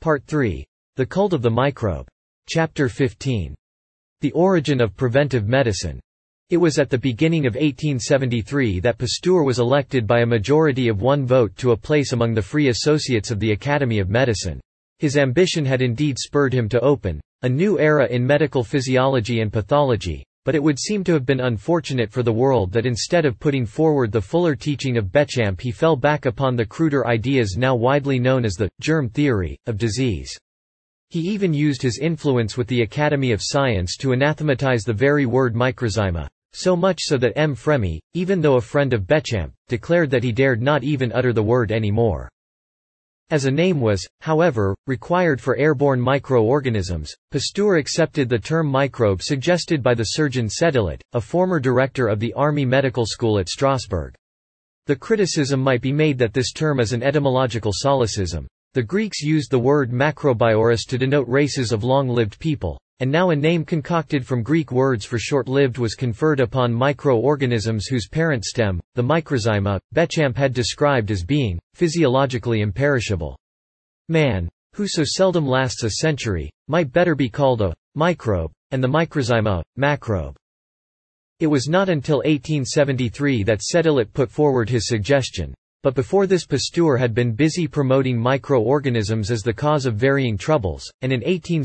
Part 3. The Cult of the Microbe. Chapter 15. The Origin of Preventive Medicine. It was at the beginning of 1873 that Pasteur was elected by a majority of 1 vote to a place among the Free Associates of the Academy of Medicine. His ambition had indeed spurred him to open a new era in medical physiology and pathology, but it would seem to have been unfortunate for the world that instead of putting forward the fuller teaching of Bechamp, he fell back upon the cruder ideas now widely known as the germ theory of disease. He even used his influence with the Academy of Science to anathematize the very word microzyma, so much so that M. Fremy, even though a friend of Bechamp, declared that he dared not even utter the word anymore. As a name was, however, required for airborne microorganisms, Pasteur accepted the term microbe suggested by the surgeon Sédillat, a former director of the Army Medical School at Strasbourg. The criticism might be made that this term is an etymological solecism. The Greeks used the word macrobioris to denote races of long-lived people, and now a name concocted from Greek words for short-lived was conferred upon microorganisms whose parent stem, the microzyma, Bechamp had described as being physiologically imperishable. Man, who so seldom lasts a century, might better be called a microbe, and the microzyma, macrobe. It was not until 1873 that Sédillat put forward his suggestion. But before this Pasteur had been busy promoting microorganisms as the cause of varying troubles, and in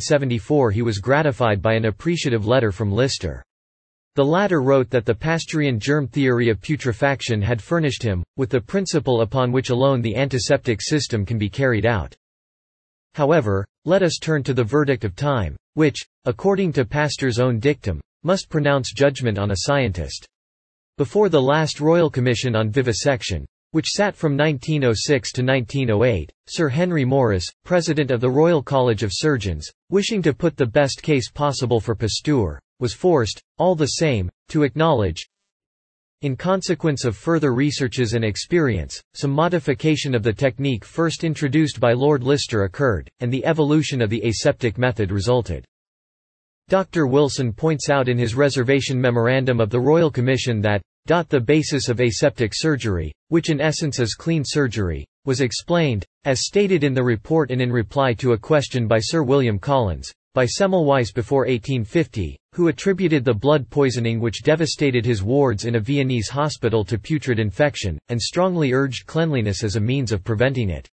1874 he was gratified by an appreciative letter from Lister. The latter wrote that the Pasteurian germ theory of putrefaction had furnished him with the principle upon which alone the antiseptic system can be carried out. However, let us turn to the verdict of time, which, according to Pasteur's own dictum, must pronounce judgment on a scientist. Before the last Royal Commission on Vivisection, which sat from 1906 to 1908, Sir Henry Morris, president of the Royal College of Surgeons, wishing to put the best case possible for Pasteur, was forced, all the same, to acknowledge, in consequence of further researches and experience, some modification of the technique first introduced by Lord Lister occurred, and the evolution of the aseptic method resulted. Dr. Wilson points out in his reservation memorandum of the Royal Commission that the basis of aseptic surgery, which in essence is clean surgery, was explained, as stated in the report and in reply to a question by Sir William Collins, by Semmelweis before 1850, who attributed the blood poisoning which devastated his wards in a Viennese hospital to putrid infection, and strongly urged cleanliness as a means of preventing it.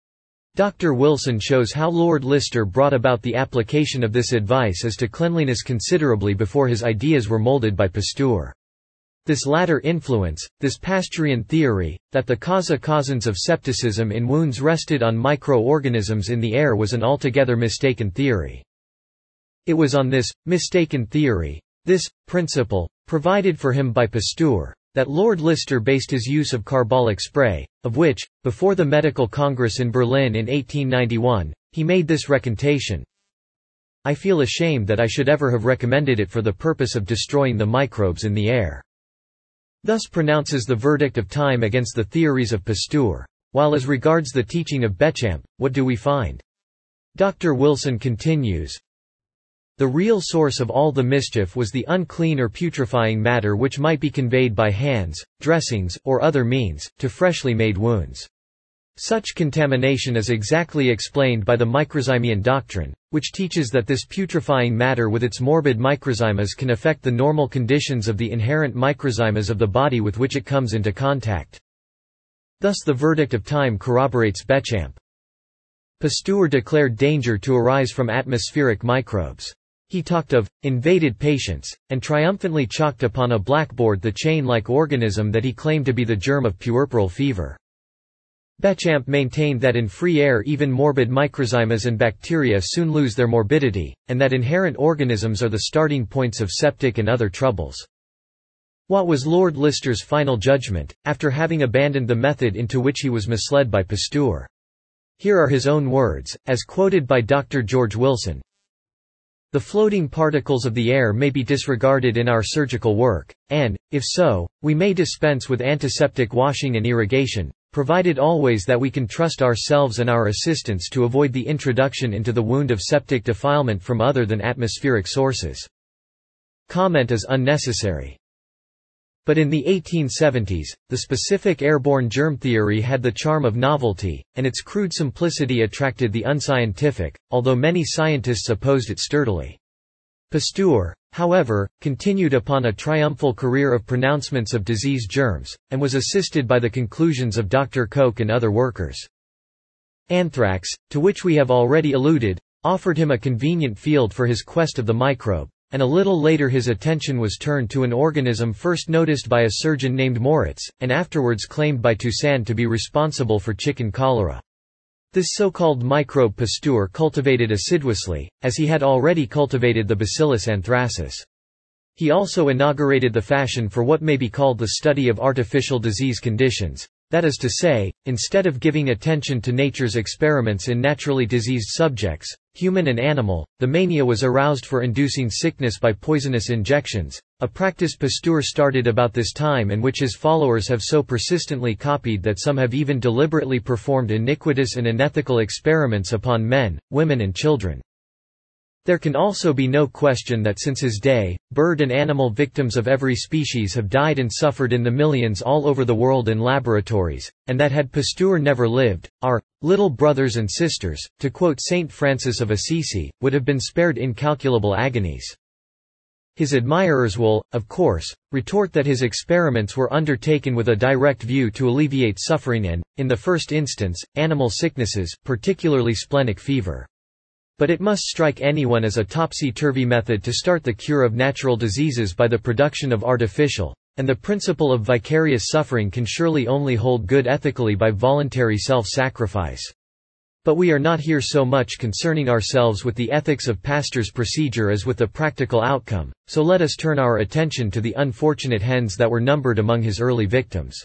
Dr. Wilson shows how Lord Lister brought about the application of this advice as to cleanliness considerably before his ideas were moulded by Pasteur. This latter influence, this Pasteurian theory, that the causa causans of septicism in wounds rested on microorganisms in the air was an altogether mistaken theory. It was on this mistaken theory, this principle, provided for him by Pasteur, that Lord Lister based his use of carbolic spray, of which, before the Medical Congress in Berlin in 1891, he made this recantation: "I feel ashamed that I should ever have recommended it for the purpose of destroying the microbes in the air." Thus pronounces the verdict of time against the theories of Pasteur. While as regards the teaching of Bechamp, what do we find? Dr. Wilson continues, "The real source of all the mischief was the unclean or putrefying matter which might be conveyed by hands, dressings, or other means, to freshly made wounds. Such contamination is exactly explained by the microzymian doctrine, which teaches that this putrefying matter with its morbid microzymas can affect the normal conditions of the inherent microzymas of the body with which it comes into contact." Thus the verdict of time corroborates Bechamp. Pasteur declared danger to arise from atmospheric microbes. He talked of invaded patients, and triumphantly chalked upon a blackboard the chain-like organism that he claimed to be the germ of puerperal fever. Bechamp maintained that in free air even morbid microzymas and bacteria soon lose their morbidity, and that inherent organisms are the starting points of septic and other troubles. What was Lord Lister's final judgment, after having abandoned the method into which he was misled by Pasteur? Here are his own words, as quoted by Dr. George Wilson. "The floating particles of the air may be disregarded in our surgical work, and, if so, we may dispense with antiseptic washing and irrigation, provided always that we can trust ourselves and our assistants to avoid the introduction into the wound of septic defilement from other than atmospheric sources. Comment is unnecessary." But in the 1870s, the specific airborne germ theory had the charm of novelty, and its crude simplicity attracted the unscientific, although many scientists opposed it sturdily. Pasteur, however, continued upon a triumphal career of pronouncements of disease germs, and was assisted by the conclusions of Dr. Koch and other workers. Anthrax, to which we have already alluded, offered him a convenient field for his quest of the microbe, and a little later his attention was turned to an organism first noticed by a surgeon named Moritz, and afterwards claimed by Toussaint to be responsible for chicken cholera. This so-called microbe Pasteur cultivated assiduously, as he had already cultivated the Bacillus anthracis. He also inaugurated the fashion for what may be called the study of artificial disease conditions. That is to say, instead of giving attention to nature's experiments in naturally diseased subjects, human and animal, the mania was aroused for inducing sickness by poisonous injections, a practice Pasteur started about this time and which his followers have so persistently copied that some have even deliberately performed iniquitous and unethical experiments upon men, women and children. There can also be no question that since his day, bird and animal victims of every species have died and suffered in the millions all over the world in laboratories, and that had Pasteur never lived, our little brothers and sisters, to quote Saint Francis of Assisi, would have been spared incalculable agonies. His admirers will, of course, retort that his experiments were undertaken with a direct view to alleviate suffering and, in the first instance, animal sicknesses, particularly splenic fever. But it must strike anyone as a topsy-turvy method to start the cure of natural diseases by the production of artificial, and the principle of vicarious suffering can surely only hold good ethically by voluntary self-sacrifice. But we are not here so much concerning ourselves with the ethics of Pasteur's procedure as with the practical outcome, so let us turn our attention to the unfortunate hens that were numbered among his early victims.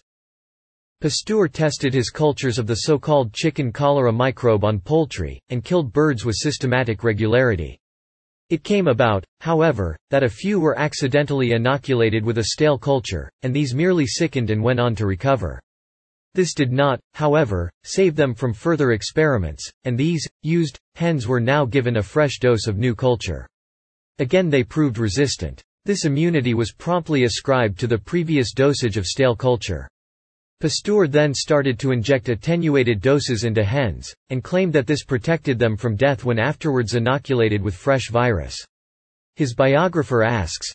Pasteur tested his cultures of the so-called chicken cholera microbe on poultry, and killed birds with systematic regularity. It came about, however, that a few were accidentally inoculated with a stale culture, and these merely sickened and went on to recover. This did not, however, save them from further experiments, and these, used, hens were now given a fresh dose of new culture. Again they proved resistant. This immunity was promptly ascribed to the previous dosage of stale culture. Pasteur then started to inject attenuated doses into hens, and claimed that this protected them from death when afterwards inoculated with fresh virus. His biographer asks,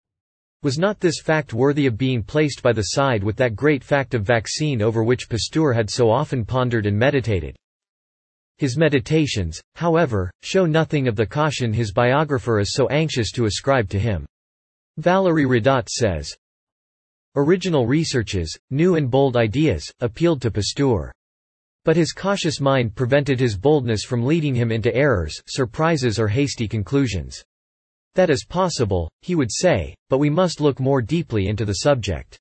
"Was not this fact worthy of being placed by the side with that great fact of vaccine over which Pasteur had so often pondered and meditated?" His meditations, however, show nothing of the caution his biographer is so anxious to ascribe to him. Valérie Ridat says, "Original researches, new and bold ideas, appealed to Pasteur. But his cautious mind prevented his boldness from leading him into errors, surprises or hasty conclusions. That is possible, he would say, but we must look more deeply into the subject."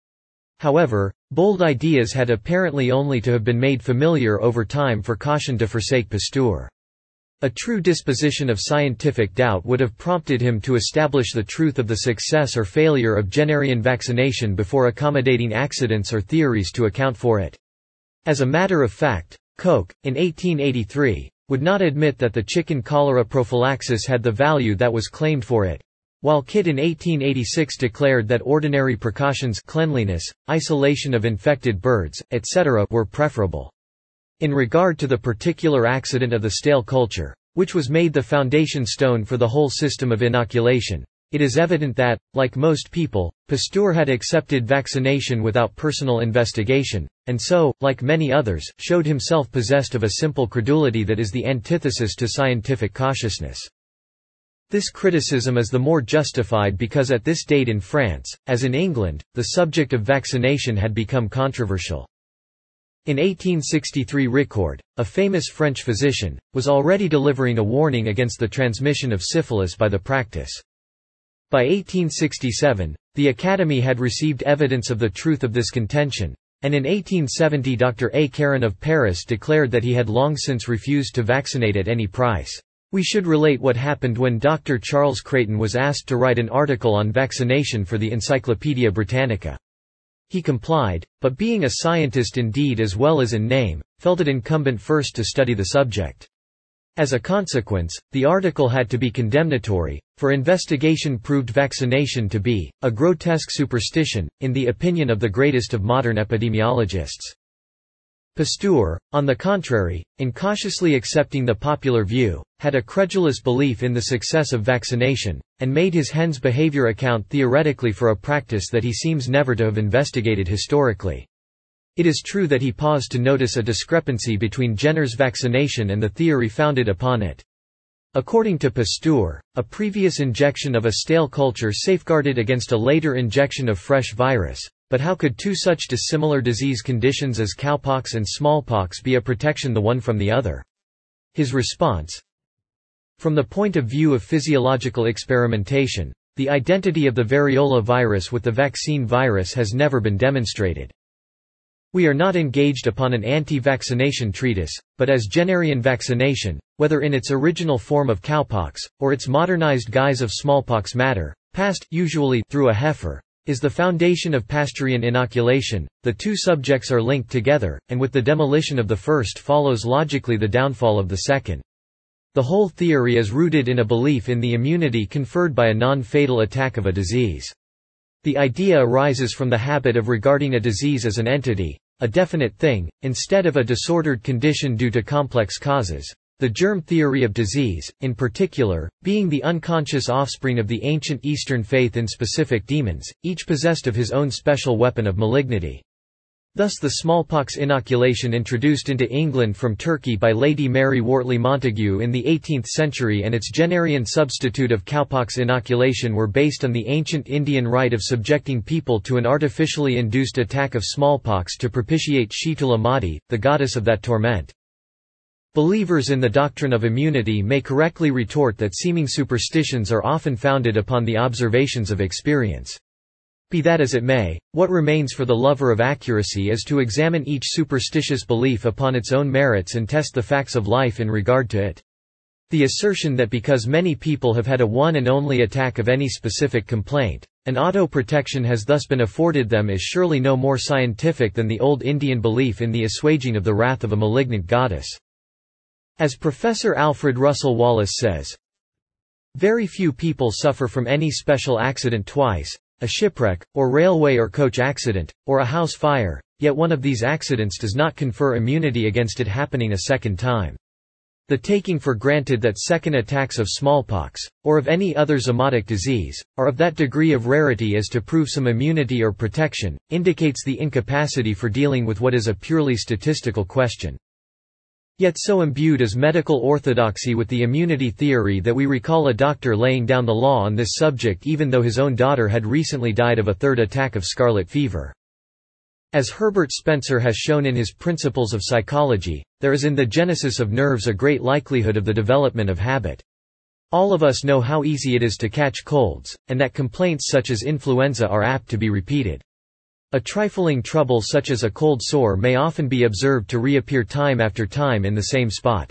However, bold ideas had apparently only to have been made familiar over time for caution to forsake Pasteur. A true disposition of scientific doubt would have prompted him to establish the truth of the success or failure of Jennerian vaccination before accommodating accidents or theories to account for it. As a matter of fact, Koch, in 1883, would not admit that the chicken cholera prophylaxis had the value that was claimed for it, while Kidd in 1886 declared that ordinary precautions, cleanliness, isolation of infected birds, etc., were preferable. In regard to the particular accident of the stale culture, which was made the foundation stone for the whole system of inoculation, it is evident that, like most people, Pasteur had accepted vaccination without personal investigation, and so, like many others, showed himself possessed of a simple credulity that is the antithesis to scientific cautiousness. This criticism is the more justified because at this date in France, as in England, the subject of vaccination had become controversial. In 1863 Ricord, a famous French physician, was already delivering a warning against the transmission of syphilis by the practice. By 1867, the Academy had received evidence of the truth of this contention, and in 1870 Dr. A. Caron of Paris declared that he had long since refused to vaccinate at any price. We should relate what happened when Dr. Charles Creighton was asked to write an article on vaccination for the Encyclopaedia Britannica. He complied, but being a scientist in deed as well as in name, felt it incumbent first to study the subject. As a consequence, the article had to be condemnatory, for investigation proved vaccination to be a grotesque superstition, in the opinion of the greatest of modern epidemiologists. Pasteur, on the contrary, in cautiously accepting the popular view, had a credulous belief in the success of vaccination, and made his hens' behavior account theoretically for a practice that he seems never to have investigated historically. It is true that he paused to notice a discrepancy between Jenner's vaccination and the theory founded upon it. According to Pasteur, a previous injection of a stale culture safeguarded against a later injection of fresh virus, but how could two such dissimilar disease conditions as cowpox and smallpox be a protection the one from the other? His response: from the point of view of physiological experimentation, the identity of the variola virus with the vaccine virus has never been demonstrated. We are not engaged upon an anti-vaccination treatise, but as Jennerian vaccination, whether in its original form of cowpox, or its modernized guise of smallpox matter, passed usually through a heifer, is the foundation of Pasteurian inoculation. The two subjects are linked together, and with the demolition of the first follows logically the downfall of the second. The whole theory is rooted in a belief in the immunity conferred by a non-fatal attack of a disease. The idea arises from the habit of regarding a disease as an entity, a definite thing, instead of a disordered condition due to complex causes. The germ theory of disease, in particular, being the unconscious offspring of the ancient Eastern faith in specific demons, each possessed of his own special weapon of malignity. Thus the smallpox inoculation introduced into England from Turkey by Lady Mary Wortley Montagu in the 18th century and its Jennerian substitute of cowpox inoculation were based on the ancient Indian rite of subjecting people to an artificially induced attack of smallpox to propitiate Shitula Mati, the goddess of that torment. Believers in the doctrine of immunity may correctly retort that seeming superstitions are often founded upon the observations of experience. Be that as it may, what remains for the lover of accuracy is to examine each superstitious belief upon its own merits and test the facts of life in regard to it. The assertion that because many people have had a one and only attack of any specific complaint, an auto-protection has thus been afforded them is surely no more scientific than the old Indian belief in the assuaging of the wrath of a malignant goddess. As Professor Alfred Russel Wallace says, very few people suffer from any special accident twice, a shipwreck, or railway or coach accident, or a house fire, yet one of these accidents does not confer immunity against it happening a second time. The taking for granted that second attacks of smallpox, or of any other zoonotic disease, are of that degree of rarity as to prove some immunity or protection, indicates the incapacity for dealing with what is a purely statistical question. Yet so imbued is medical orthodoxy with the immunity theory that we recall a doctor laying down the law on this subject even though his own daughter had recently died of a third attack of scarlet fever. As Herbert Spencer has shown in his Principles of Psychology, there is in the genesis of nerves a great likelihood of the development of habit. All of us know how easy it is to catch colds, and that complaints such as influenza are apt to be repeated. A trifling trouble such as a cold sore may often be observed to reappear time after time in the same spot.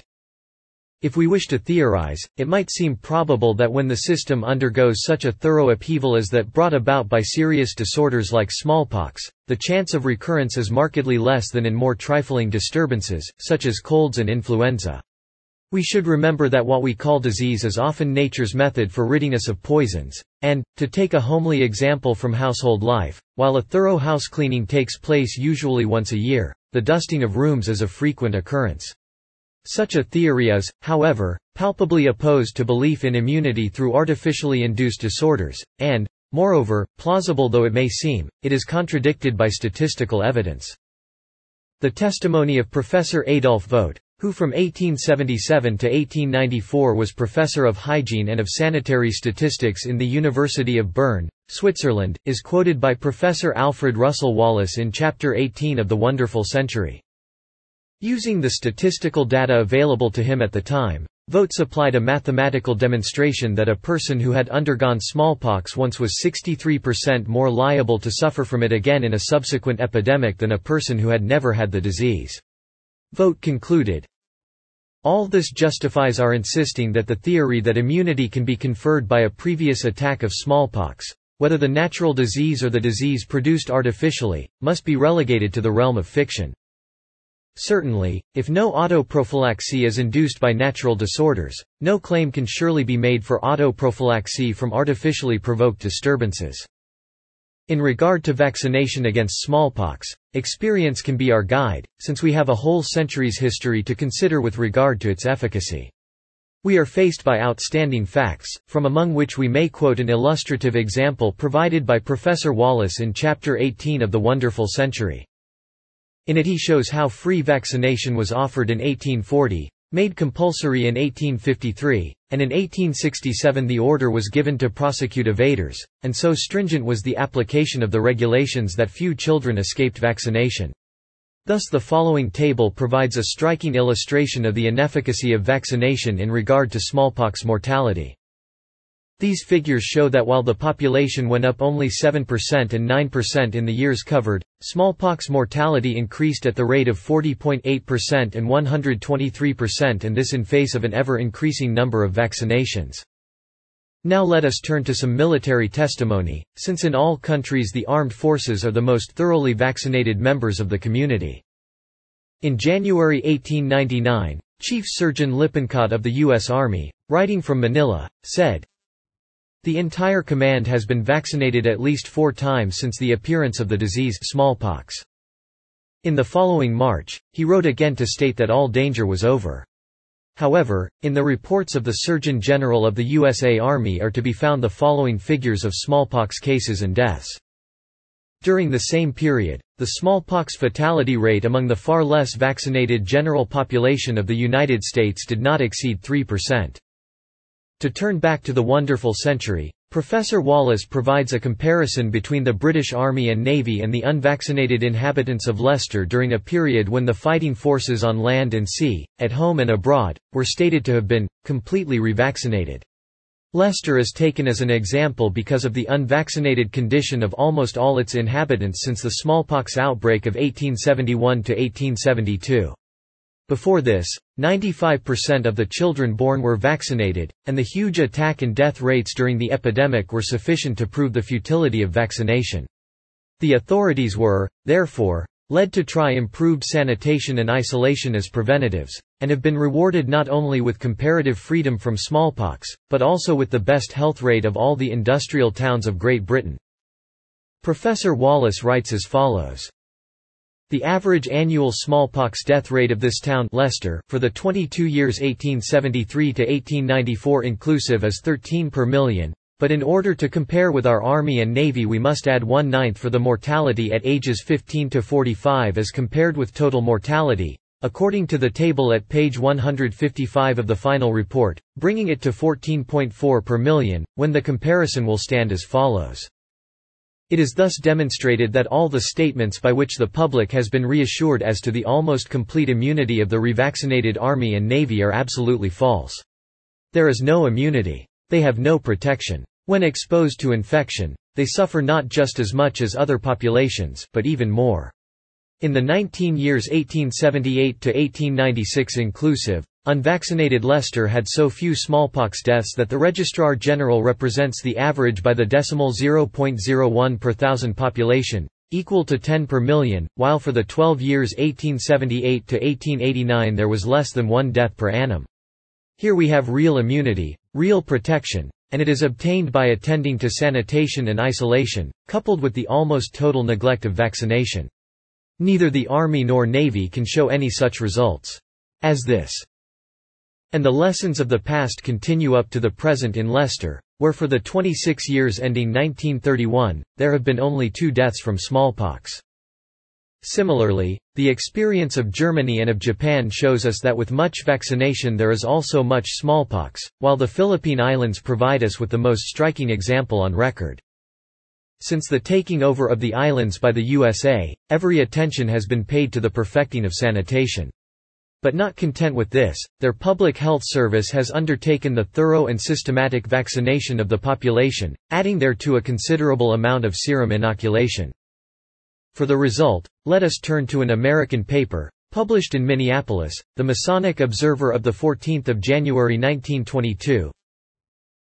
If we wish to theorize, it might seem probable that when the system undergoes such a thorough upheaval as that brought about by serious disorders like smallpox, the chance of recurrence is markedly less than in more trifling disturbances, such as colds and influenza. We should remember that what we call disease is often nature's method for ridding us of poisons, and, to take a homely example from household life, while a thorough house cleaning takes place usually once a year, the dusting of rooms is of frequent occurrence. Such a theory is, however, palpably opposed to belief in immunity through artificially induced disorders, and, moreover, plausible though it may seem, it is contradicted by statistical evidence. The testimony of Professor Adolf Vogt, who from 1877 to 1894 was professor of hygiene and of sanitary statistics in the University of Bern, Switzerland, is quoted by Professor Alfred Russel Wallace in Chapter 18 of The Wonderful Century. Using the statistical data available to him at the time, Vogt supplied a mathematical demonstration that a person who had undergone smallpox once was 63% more liable to suffer from it again in a subsequent epidemic than a person who had never had the disease. Vogt concluded, "All this justifies our insisting that the theory that immunity can be conferred by a previous attack of smallpox, whether the natural disease or the disease produced artificially, must be relegated to the realm of fiction." Certainly, if no autoprophylaxis is induced by natural disorders, no claim can surely be made for autoprophylaxis from artificially provoked disturbances. In regard to vaccination against smallpox, experience can be our guide, since we have a whole century's history to consider with regard to its efficacy. We are faced by outstanding facts, from among which we may quote an illustrative example provided by Professor Wallace in Chapter 18 of The Wonderful Century. In it he shows how free vaccination was offered in 1840, made compulsory in 1853, and in 1867 the order was given to prosecute evaders, and so stringent was the application of the regulations that few children escaped vaccination. Thus the following table provides a striking illustration of the inefficacy of vaccination in regard to smallpox mortality. These figures show that while the population went up only 7% and 9% in the years covered, smallpox mortality increased at the rate of 40.8% and 123%, and this in face of an ever-increasing number of vaccinations. Now let us turn to some military testimony, since in all countries the armed forces are the most thoroughly vaccinated members of the community. In January 1899, Chief Surgeon Lippincott of the U.S. Army, writing from Manila, said, "The entire command has been vaccinated at least 4 times since the appearance of the disease smallpox." In the following March, he wrote again to state that all danger was over. However, in the reports of the Surgeon General of the USA Army are to be found the following figures of smallpox cases and deaths. During the same period, the smallpox fatality rate among the far less vaccinated general population of the United States did not exceed 3%. To turn back to the wonderful century, Professor Wallace provides a comparison between the British Army and Navy and the unvaccinated inhabitants of Leicester during a period when the fighting forces on land and sea, at home and abroad, were stated to have been completely revaccinated. Leicester is taken as an example because of the unvaccinated condition of almost all its inhabitants since the smallpox outbreak of 1871 to 1872. Before this, 95% of the children born were vaccinated, and the huge attack and death rates during the epidemic were sufficient to prove the futility of vaccination. The authorities were, therefore, led to try improved sanitation and isolation as preventatives, and have been rewarded not only with comparative freedom from smallpox, but also with the best health rate of all the industrial towns of Great Britain. Professor Wallace writes as follows. The average annual smallpox death rate of this town Leicester, for the 22 years 1873 to 1894 inclusive is 13 per million, but in order to compare with our Army and Navy we must add 1/9 for the mortality at ages 15 to 45 as compared with total mortality, according to the table at page 155 of the final report, bringing it to 14.4 per million, when the comparison will stand as follows. It is thus demonstrated that all the statements by which the public has been reassured as to the almost complete immunity of the revaccinated Army and Navy are absolutely false. There is no immunity. They have no protection. When exposed to infection, they suffer not just as much as other populations, but even more. In the 19 years 1878 to 1896 inclusive, unvaccinated Leicester had so few smallpox deaths that the Registrar General represents the average by the decimal 0.01 per thousand population, equal to 10 per million, while for the 12 years 1878 to 1889 there was less than 1 death per annum. Here we have real immunity, real protection, and it is obtained by attending to sanitation and isolation, coupled with the almost total neglect of vaccination. Neither the Army nor Navy can show any such results as this. And the lessons of the past continue up to the present in Leicester, where for the 26 years ending 1931, there have been only 2 deaths from smallpox. Similarly, the experience of Germany and of Japan shows us that with much vaccination there is also much smallpox, while the Philippine Islands provide us with the most striking example on record. Since the taking over of the islands by the USA, every attention has been paid to the perfecting of sanitation. But not content with this, their public health service has undertaken the thorough and systematic vaccination of the population, adding thereto a considerable amount of serum inoculation. For the result, let us turn to an American paper, published in Minneapolis, the Masonic Observer of 14 January 1922.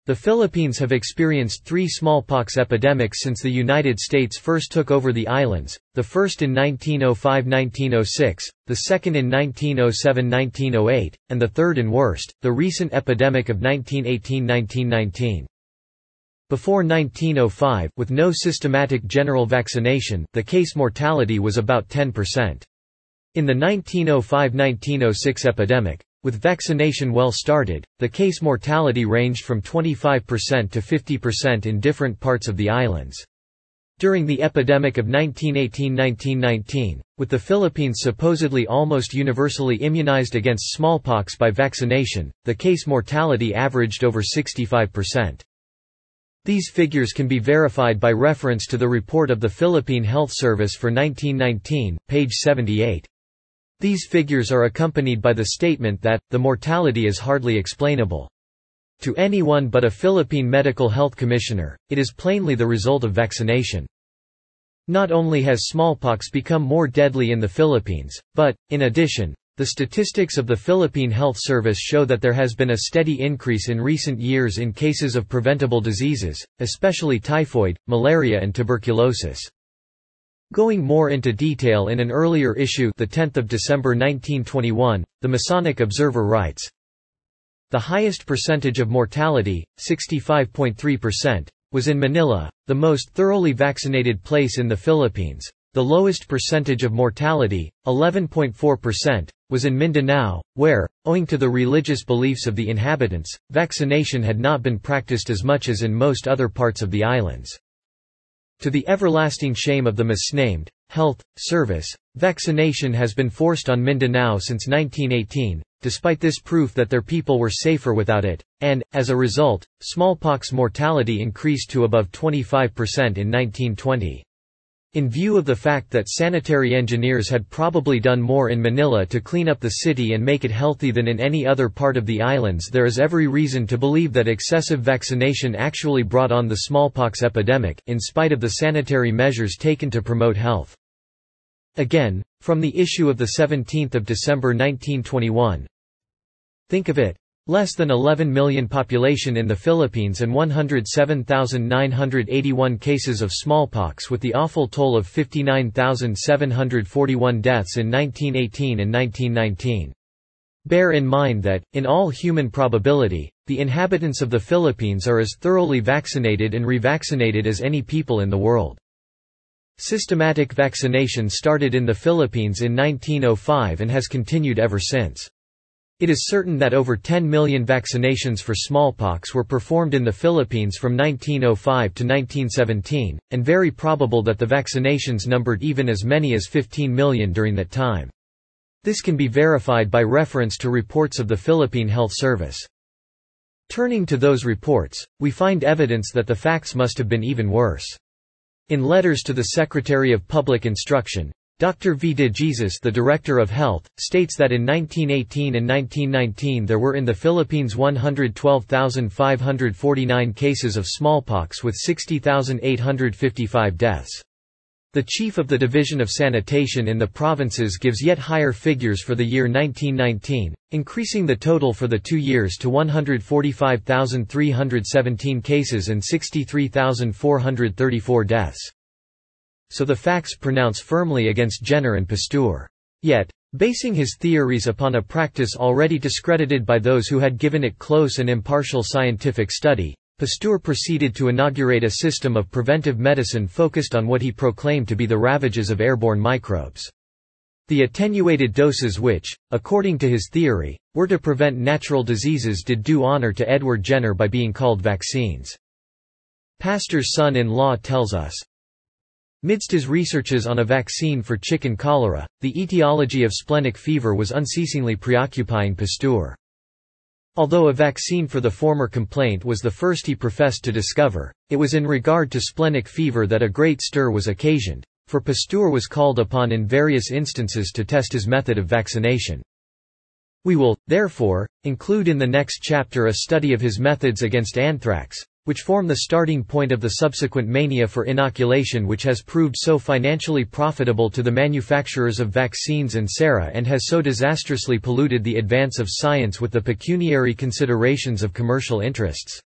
The Philippines have experienced 3 smallpox epidemics since the United States first took over the islands, the first in 1905–1906, the second in 1907–1908, and the third and worst, the recent epidemic of 1918–1919. Before 1905, with no systematic general vaccination, the case mortality was about 10%. In the 1905–1906 epidemic, with vaccination well started, the case mortality ranged from 25% to 50% in different parts of the islands. During the epidemic of 1918–1919, with the Philippines supposedly almost universally immunized against smallpox by vaccination, the case mortality averaged over 65%. These figures can be verified by reference to the report of the Philippine Health Service for 1919, page 78. These figures are accompanied by the statement that, the mortality is hardly explainable to anyone but a Philippine medical health commissioner. It is plainly the result of vaccination. Not only has smallpox become more deadly in the Philippines, but, in addition, the statistics of the Philippine Health Service show that there has been a steady increase in recent years in cases of preventable diseases, especially typhoid, malaria and tuberculosis. Going more into detail in an earlier issue, the 10th of December 1921, the Masonic Observer writes, "The highest percentage of mortality, 65.3%, was in Manila, the most thoroughly vaccinated place in the Philippines. The lowest percentage of mortality, 11.4%, was in Mindanao, where, owing to the religious beliefs of the inhabitants, vaccination had not been practiced as much as in most other parts of the islands. To the everlasting shame of the misnamed Health Service, vaccination has been forced on Mindanao since 1918, despite this proof that their people were safer without it, and, as a result, smallpox mortality increased to above 25% in 1920. In view of the fact that sanitary engineers had probably done more in Manila to clean up the city and make it healthy than in any other part of the islands, there is every reason to believe that excessive vaccination actually brought on the smallpox epidemic, in spite of the sanitary measures taken to promote health." Again, from the issue of 17 December 1921. Think of it. Less than 11 million population in the Philippines and 107,981 cases of smallpox, with the awful toll of 59,741 deaths in 1918 and 1919. Bear in mind that, in all human probability, the inhabitants of the Philippines are as thoroughly vaccinated and revaccinated as any people in the world. Systematic vaccination started in the Philippines in 1905 and has continued ever since. It is certain that over 10 million vaccinations for smallpox were performed in the Philippines from 1905 to 1917, and very probable that the vaccinations numbered even as many as 15 million during that time. This can be verified by reference to reports of the Philippine Health Service. Turning to those reports, we find evidence that the facts must have been even worse. In letters to the Secretary of Public Instruction, Dr. V. de Jesus, the Director of Health, states that in 1918 and 1919 there were in the Philippines 112,549 cases of smallpox with 60,855 deaths. The chief of the Division of Sanitation in the provinces gives yet higher figures for the year 1919, increasing the total for the 2 years to 145,317 cases and 63,434 deaths. So the facts pronounce firmly against Jenner and Pasteur. Yet, basing his theories upon a practice already discredited by those who had given it close and impartial scientific study, Pasteur proceeded to inaugurate a system of preventive medicine focused on what he proclaimed to be the ravages of airborne microbes. The attenuated doses which, according to his theory, were to prevent natural diseases did due honor to Edward Jenner by being called vaccines. Pasteur's son-in-law tells us, midst his researches on a vaccine for chicken cholera, the etiology of splenic fever was unceasingly preoccupying Pasteur. Although a vaccine for the former complaint was the first he professed to discover, it was in regard to splenic fever that a great stir was occasioned, for Pasteur was called upon in various instances to test his method of vaccination. We will, therefore, include in the next chapter a study of his methods against anthrax, which form the starting point of the subsequent mania for inoculation, which has proved so financially profitable to the manufacturers of vaccines and sera and has so disastrously polluted the advance of science with the pecuniary considerations of commercial interests.